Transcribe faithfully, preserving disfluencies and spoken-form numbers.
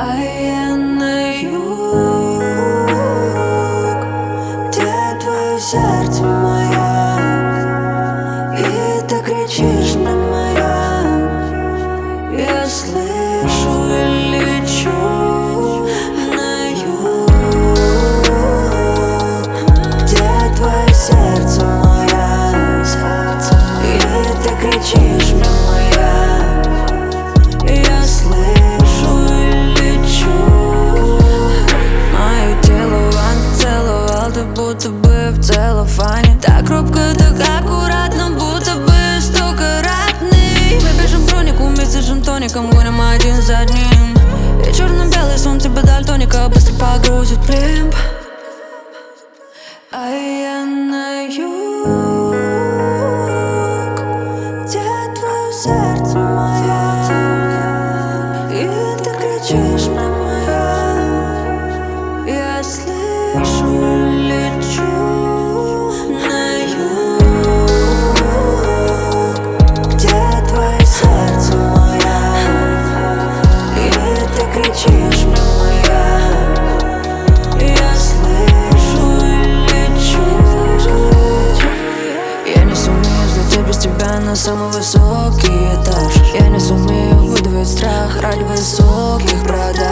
А я на юг, где твое сердце мое, и ты кричишь мне моя. Я слышу и лечу на юг, где твое сердце мое, и ты кричишь мне моя. Я слышу и лечу. Мое тело Ваня целовал, ты будто бы в целлофане. Так робко, так аккуратно, будто бы стокаратный. Мы бежим бронику вместе с джин-тоником, гоним один за одним. И черно-белый сон тебя дальтоника быстро погрузит в плимб. А я на юг, где твое сердце мое, и ты кричишь мне моя. Я слышу и лечу на юг, где твое сердце мое, и ты кричишь мне моя. Я слышу и лечу. Я не сумею взлететь без тебя на самый высокий этаж. Я не сумею выдавить страх ради высоких продаж.